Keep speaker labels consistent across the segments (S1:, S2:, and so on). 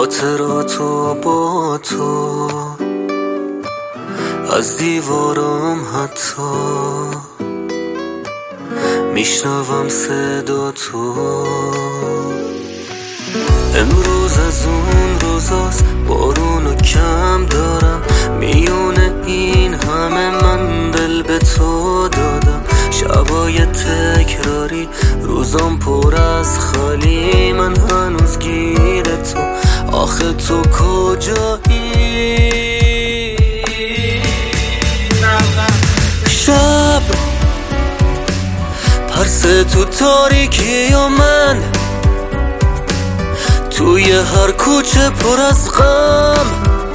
S1: خاطراتو با تو از دیوارم حتی میشنوم صدا تو. امروز از اون روزاست، بارونو کم دارم، میونه این همه من دل به تو دادم. شبای تکراری، روزام پر از خالی، من هنوز گیر تو. آخه تو کجایی؟ شب پرسه تو تاریکی و من توی هر کوچه پر از غم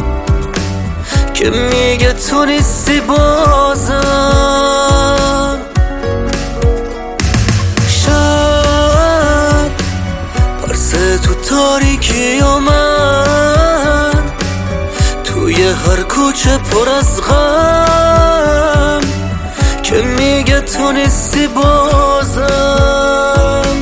S1: که میگه تو نیستی بازم. شب پرسه تو تاریکی و من توی هر کوچه پر از غم که میگه تو نیستی بازم.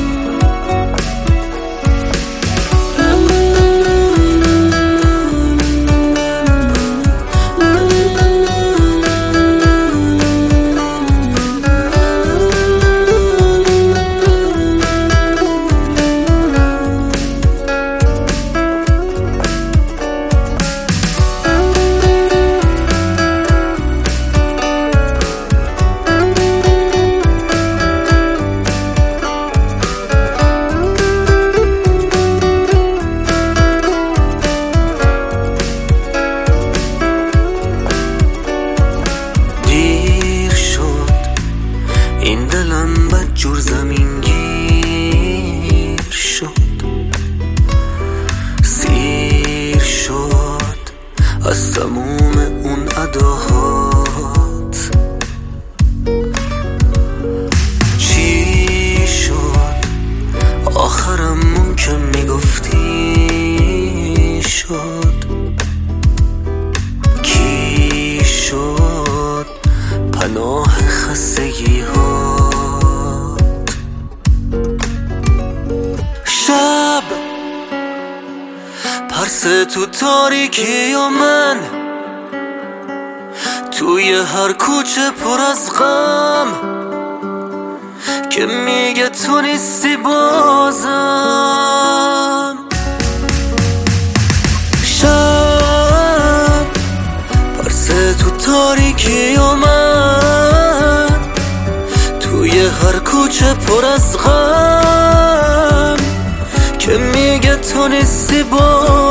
S1: این دلم بدجور زمین گیر شد، سیر شد از تموم اون اداهات. چی شد آخرمون که میگفتی شد؟ کی شد پناه خستگی ها؟ شب پرسه تو تاریکی و من توی هر کوچه پر از غم که میگه تو نیستی بازم. شب پرسه تو تاریکی و من توی هر کوچه پر از غم که میگه تو نیستی با